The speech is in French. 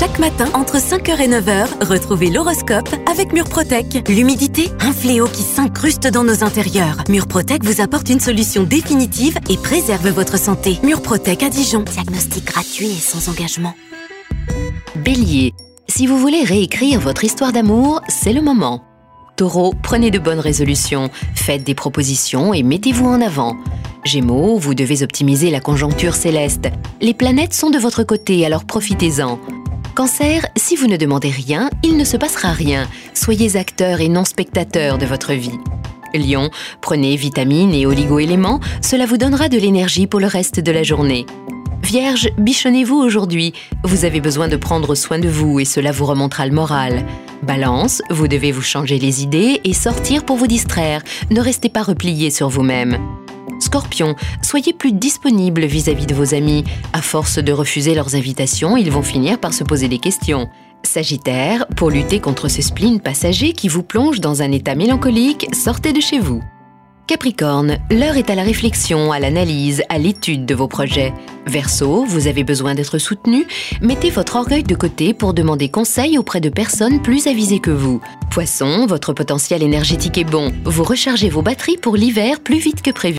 Chaque matin, entre 5h et 9h, retrouvez l'horoscope avec Murprotec. L'humidité, un fléau qui s'incruste dans nos intérieurs. Murprotec vous apporte une solution définitive et préserve votre santé. Murprotec à Dijon. Diagnostic gratuit et sans engagement. Bélier, si vous voulez réécrire votre histoire d'amour, c'est le moment. Taureau, prenez de bonnes résolutions, faites des propositions et mettez-vous en avant. Gémeaux, vous devez optimiser la conjoncture céleste. Les planètes sont de votre côté, alors profitez-en. Cancer, si vous ne demandez rien, il ne se passera rien. Soyez acteur et non spectateur de votre vie. Lion, prenez vitamines et oligo-éléments, cela vous donnera de l'énergie pour le reste de la journée. Vierge, bichonnez-vous aujourd'hui. Vous avez besoin de prendre soin de vous et cela vous remontera le moral. Balance, vous devez vous changer les idées et sortir pour vous distraire. Ne restez pas replié sur vous-même. Scorpion, soyez plus disponible vis-à-vis de vos amis. À force de refuser leurs invitations, ils vont finir par se poser des questions. Sagittaire, pour lutter contre ce spleen passager qui vous plonge dans un état mélancolique, sortez de chez vous. Capricorne, l'heure est à la réflexion, à l'analyse, à l'étude de vos projets. Verseau, vous avez besoin d'être soutenu, mettez votre orgueil de côté pour demander conseil auprès de personnes plus avisées que vous. Poisson, votre potentiel énergétique est bon, vous rechargez vos batteries pour l'hiver plus vite que prévu.